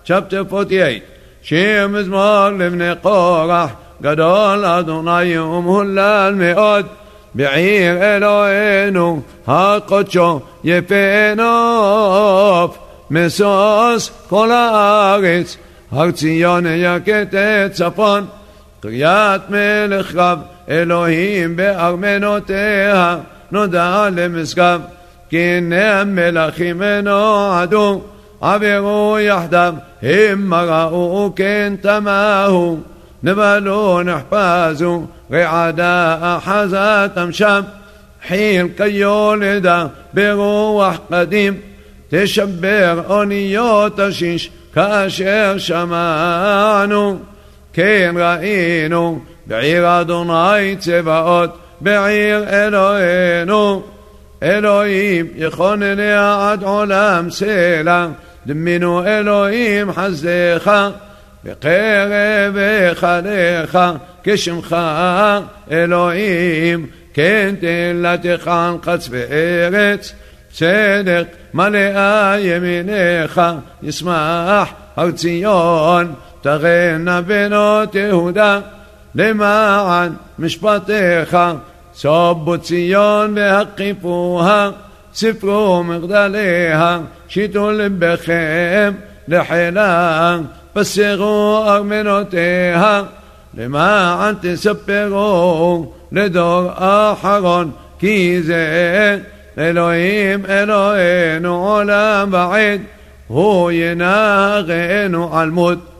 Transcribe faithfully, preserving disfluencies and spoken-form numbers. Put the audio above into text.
chapter forty-eight. שיר מזמור לבני קורח, גדול אדוני ומהולל מאוד, בעיר אלוהינו הקודשו יפה נוף, משוש כל הארץ, הר ציון יקט צפון, קריאת מלך רב, אלוהים בארמנותיה, נודע למשגב, כי הנה המלכים נועדו, עברו יחדיו, הם ראו כן תמהו, נבלו נחפזו, רעדה אחזתם שם, חיל כיולדה ברוח קדים, תשבר אוניות תשיש כאשר שמענו, כן ראינו בעיר אדוני צבאות, בעיר אלוהינו, אלוהים יכונניה עד עולם סלע, דמינו אלוהים חסדך, בקרב היכלך כשמך אלוהים, כן תהילתך חץ וארץ, צדק מלאה ימינך, ישמח הר ציון, תרנה בנות יהודה, למען משפטיך, סובו ציון והקיפוה, ספרו מגדליה, שיתו לבכם לחילה, פסרו ארמנותיה, למען תספרו לדור אחרון, כי זה אלוהים אלוהינו עולם ועד, הוא ינהגנו על מות.